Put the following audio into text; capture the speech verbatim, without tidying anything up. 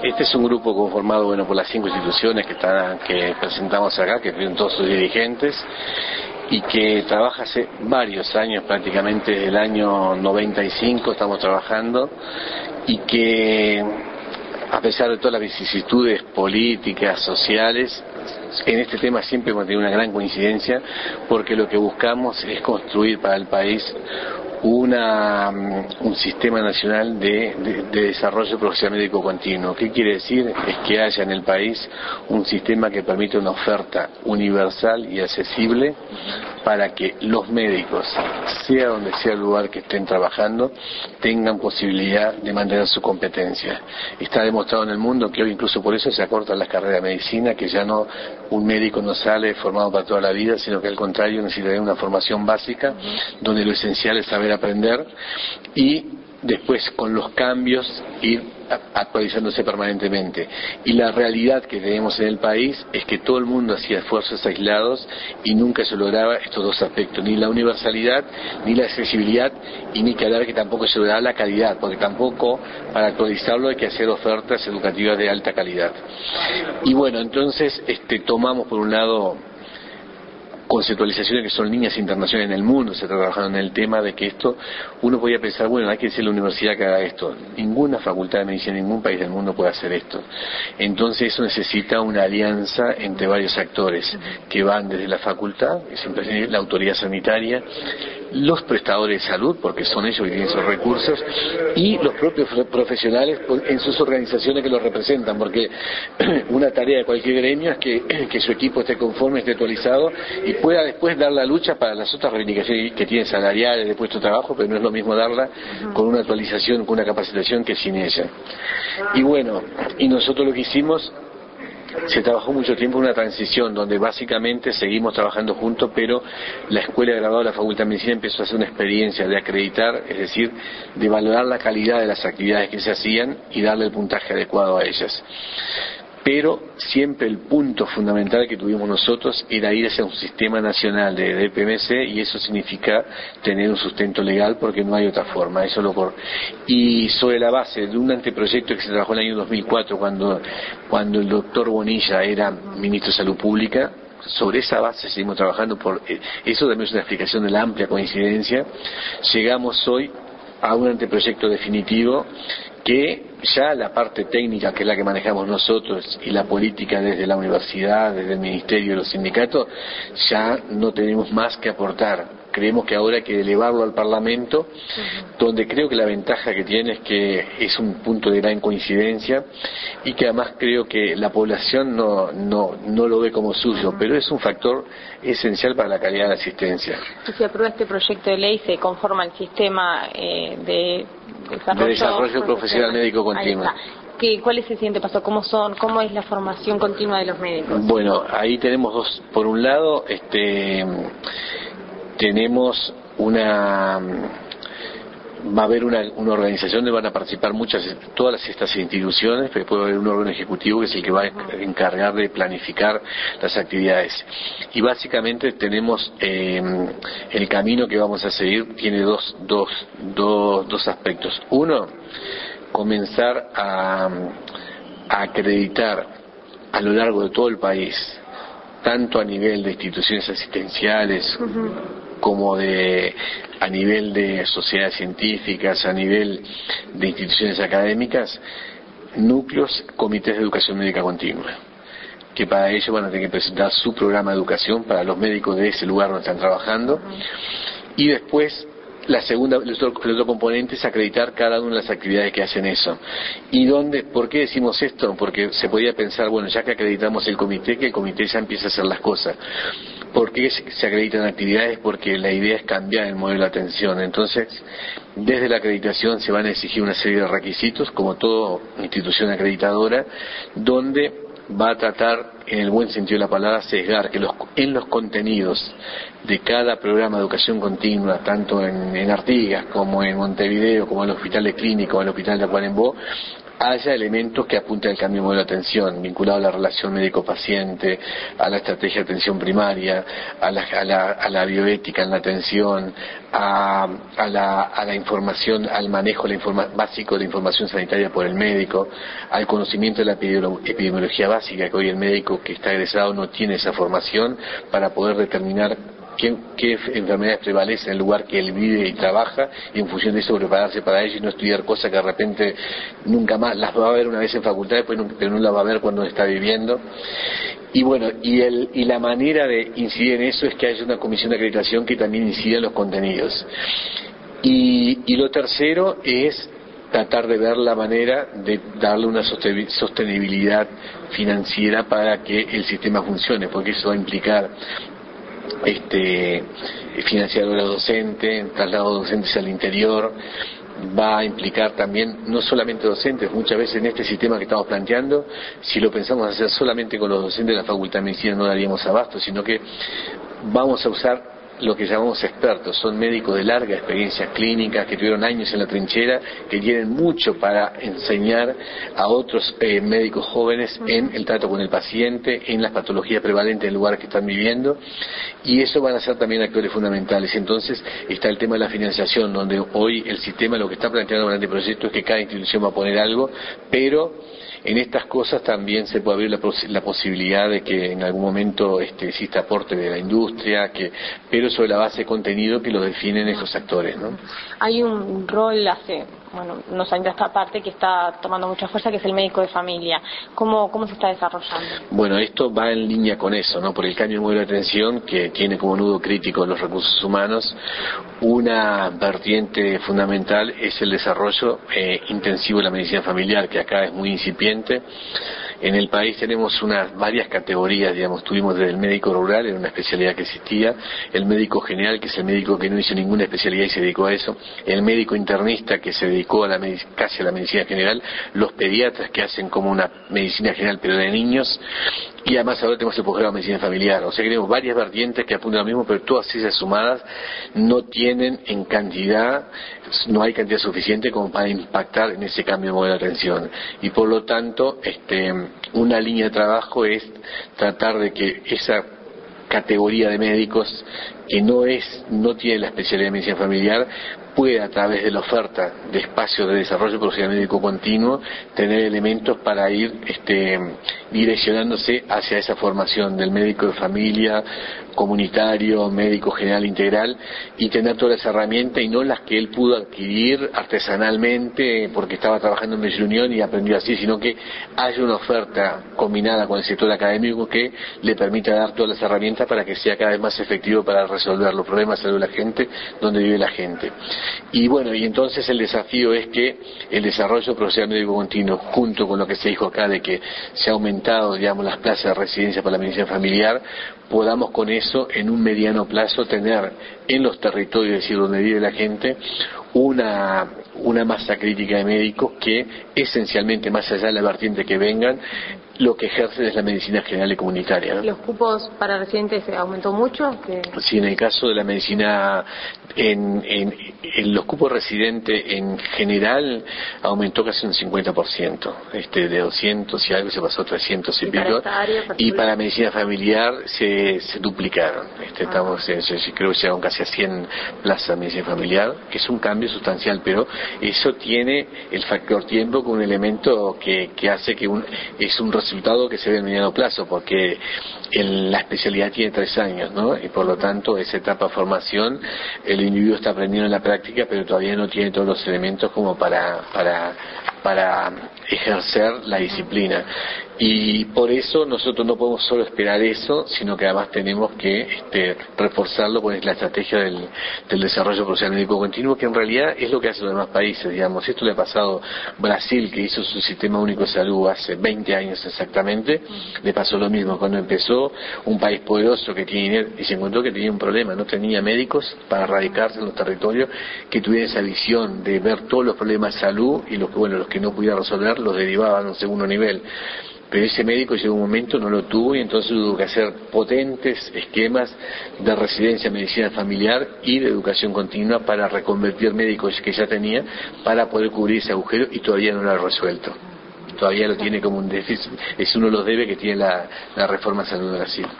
Este es un grupo conformado, bueno, por las cinco instituciones que están, que presentamos acá, que tienen todos sus dirigentes, y que trabaja hace varios años, prácticamente desde el año noventa y cinco estamos trabajando, y que a pesar de todas las vicisitudes políticas, sociales, en este tema siempre hemos tenido una gran coincidencia, porque lo que buscamos es construir para el país una, un sistema nacional de, de, de desarrollo profesional médico continuo. ¿Qué quiere decir? Es que haya en el país un sistema que permita una oferta universal y accesible para que los médicos, sea donde sea el lugar que estén trabajando, tengan posibilidad de mantener su competencia. Está demostrado en el mundo que hoy incluso por eso se acortan las carreras de medicina, que ya no un médico no sale formado para toda la vida, sino que al contrario necesita tener una formación básica, donde lo esencial es saber aprender y después con los cambios ir actualizándose permanentemente. Y la realidad que tenemos en el país es que todo el mundo hacía esfuerzos aislados y nunca se lograba estos dos aspectos, ni la universalidad, ni la accesibilidad, y ni que hablar que tampoco se lograba la calidad, porque tampoco para actualizarlo hay que hacer ofertas educativas de alta calidad. Y bueno, entonces este tomamos por un lado conceptualizaciones que son líneas internacionales en el mundo, se está trabajando en el tema de que esto, uno podía pensar, bueno, hay que decir la universidad que haga esto. Ninguna facultad de medicina en ningún país del mundo puede hacer esto. Entonces eso necesita una alianza entre varios actores que van desde la facultad, siempre la autoridad sanitaria, los prestadores de salud, porque son ellos que tienen esos recursos, y los propios profesionales en sus organizaciones que los representan, porque una tarea de cualquier gremio es que, que su equipo esté conforme, esté actualizado y pueda después dar la lucha para las otras reivindicaciones que tienen salariales, de puesto de trabajo, pero no es lo mismo darla con una actualización, con una capacitación que sin ella. Y bueno, y nosotros lo que hicimos, se trabajó mucho tiempo en una transición donde básicamente seguimos trabajando juntos, pero la escuela de graduados de la Facultad de Medicina empezó a hacer una experiencia de acreditar, es decir, de valorar la calidad de las actividades que se hacían y darle el puntaje adecuado a ellas. Pero siempre el punto fundamental que tuvimos nosotros era ir hacia un sistema nacional de D P M C, y eso significa tener un sustento legal porque no hay otra forma. Eso lo por... Y sobre la base de un anteproyecto que se trabajó en el año dos mil cuatro cuando, cuando el doctor Bonilla era ministro de Salud Pública, sobre esa base seguimos trabajando, por eso también es una explicación de la amplia coincidencia. Llegamos hoy a un anteproyecto definitivo que ya la parte técnica, que es la que manejamos nosotros, y la política desde la universidad, desde el ministerio y los sindicatos, ya no tenemos más que aportar. Creemos que ahora hay que elevarlo al Parlamento, uh-huh. donde creo que la ventaja que tiene es que es un punto de gran coincidencia y que además creo que la población no no no lo ve como suyo, uh-huh. pero es un factor esencial para la calidad de la asistencia. Si se aprueba este proyecto de ley, se conforma el sistema eh, de desarrollo, de desarrollo profesional médico continuo. ¿Qué, ¿Cuál es el siguiente paso? ¿Cómo son? ¿Cómo es la formación continua de los médicos? Bueno, ahí tenemos dos. Por un lado, este tenemos una va a haber una, una organización donde van a participar muchas, todas estas instituciones, pero puede haber un órgano ejecutivo que es el que va a encargar de planificar las actividades. Y básicamente tenemos eh, el camino que vamos a seguir tiene dos, dos, dos, dos aspectos. Uno, comenzar a, a acreditar a lo largo de todo el país, tanto a nivel de instituciones asistenciales, uh-huh. como de a nivel de sociedades científicas, a nivel de instituciones académicas, núcleos, comités de educación médica continua, que para ello van a tener que presentar su programa de educación para los médicos de ese lugar donde están trabajando, uh-huh. y después la segunda, el otro, el otro componente es acreditar cada una de las actividades que hacen eso. ¿Y dónde? ¿Por qué decimos esto? Porque se podía pensar, bueno, ya que acreditamos el comité, que el comité ya empieza a hacer las cosas. ¿Por qué se acreditan actividades? Porque la idea es cambiar el modelo de atención. Entonces, desde la acreditación se van a exigir una serie de requisitos, como toda institución acreditadora, donde va a tratar, en el buen sentido de la palabra, sesgar que los, en los contenidos de cada programa de educación continua, tanto en, en Artigas como en Montevideo, como en el Hospital de Clínico, en el Hospital de Tacuarembó, haya elementos que apunten al cambio de modelo de atención, vinculado a la relación médico-paciente, a la estrategia de atención primaria, a la, a la, a la bioética en la atención, a, a, la, a la información, al manejo la informa, básico de la información sanitaria por el médico, al conocimiento de la epidemiología básica, que hoy el médico que está egresado no tiene esa formación para poder determinar Qué, qué enfermedades prevalecen en el lugar que él vive y trabaja, y en función de eso prepararse para ello y no estudiar cosas que de repente nunca más las va a ver una vez en facultad, después no, pero no las va a ver cuando está viviendo. Y bueno, y, el, y la manera de incidir en eso es que haya una comisión de acreditación que también incida en los contenidos. Y, y lo tercero es tratar de ver la manera de darle una sostenibilidad financiera para que el sistema funcione, porque eso va a implicar este financiar horas docentes, traslado de docentes al interior, va a implicar también no solamente docentes, muchas veces en este sistema que estamos planteando, si lo pensamos hacer solamente con los docentes de la Facultad de Medicina no daríamos abasto, sino que vamos a usar lo que llamamos expertos, son médicos de larga experiencia clínica, que tuvieron años en la trinchera, que tienen mucho para enseñar a otros eh, médicos jóvenes en el trato con el paciente, en las patologías prevalentes del lugar que están viviendo, y eso van a ser también actores fundamentales. Entonces está el tema de la financiación, donde hoy el sistema lo que está planteando en el anteproyecto es que cada institución va a poner algo, pero en estas cosas también se puede abrir la, pos la posibilidad de que en algún momento este, exista aporte de la industria, que, pero sobre la base de contenido que lo definen esos actores, ¿no? Hay un rol hace, bueno, unos años de esta parte que está tomando mucha fuerza, que es el médico de familia. ¿Cómo, cómo se está desarrollando? Bueno, esto va en línea con eso, ¿no? Por el cambio de modelo de atención que tiene como nudo crítico los recursos humanos. Una vertiente fundamental es el desarrollo eh, intensivo de la medicina familiar, que acá es muy incipiente. En el país tenemos unas varias categorías, digamos, tuvimos desde el médico rural, era una especialidad que existía, el médico general, que es el médico que no hizo ninguna especialidad y se dedicó a eso, el médico internista, que se dedicó a la casi a la medicina general, los pediatras, que hacen como una medicina general pero de niños, y además ahora tenemos el posgrado de medicina familiar. O sea que tenemos varias vertientes que apuntan a lo mismo, pero todas esas sumadas no tienen en cantidad, no hay cantidad suficiente como para impactar en ese cambio de modelo de atención. Y por lo tanto, este, una línea de trabajo es tratar de que esa categoría de médicos que no es, no tiene la especialidad de medicina familiar, pueda a través de la oferta de espacios de desarrollo profesional médico continuo tener elementos para ir este, direccionándose hacia esa formación del médico de familia, comunitario, médico general integral, y tener todas las herramientas y no las que él pudo adquirir artesanalmente porque estaba trabajando en Medellín Unión y aprendió así, sino que haya una oferta combinada con el sector académico que le permita dar todas las herramientas para que sea cada vez más efectivo para resolver los problemas de salud de la gente donde vive la gente. Y bueno, y entonces el desafío es que el desarrollo profesional médico continuo, junto con lo que se dijo acá de que se ha aumentado, digamos, las plazas de residencia para la medicina familiar, podamos con eso en un mediano plazo tener en los territorios, es decir, donde vive la gente, una, una masa crítica de médicos que esencialmente, más allá de la vertiente que vengan, lo que ejerce es la medicina general y comunitaria, ¿no? ¿Los cupos para residentes se aumentó mucho? ¿Que... Sí, en el caso de la medicina, en, en, en los cupos residentes en general aumentó casi un cincuenta por ciento, este, de doscientos y algo se pasó a trescientos y, y pico, y para medicina familiar se, se duplicaron, este, ah. estamos, en, creo que llegaron casi a cien plazas de medicina familiar, que es un cambio sustancial, pero eso tiene el factor tiempo como un elemento que, que hace que un, es un resultado que se ve en mediano plazo, porque el, la especialidad tiene tres años, ¿no? Y por lo tanto, esa etapa de formación, el individuo está aprendiendo en la práctica, pero todavía no tiene todos los elementos como para, para, para ejercer la disciplina. Y por eso nosotros no podemos solo esperar eso, sino que además tenemos que este, reforzarlo con la estrategia del, del desarrollo profesional médico continuo, que en realidad es lo que hacen los demás países, digamos. Esto le ha pasado a Brasil, que hizo su sistema único de salud hace veinte años exactamente, le pasó lo mismo. Cuando empezó, un país poderoso que tiene dinero, y se encontró que tenía un problema, no tenía médicos para radicarse en los territorios que tuvieran esa visión de ver todos los problemas de salud y los que, bueno, los que que no pudiera resolver, los derivaban a un segundo nivel. Pero ese médico llegó un momento, no lo tuvo, y entonces hubo que hacer potentes esquemas de residencia en medicina familiar y de educación continua para reconvertir médicos que ya tenía, para poder cubrir ese agujero, y todavía no lo ha resuelto. Todavía lo tiene como un déficit, es uno de los debes que tiene la, la reforma de salud de Brasil.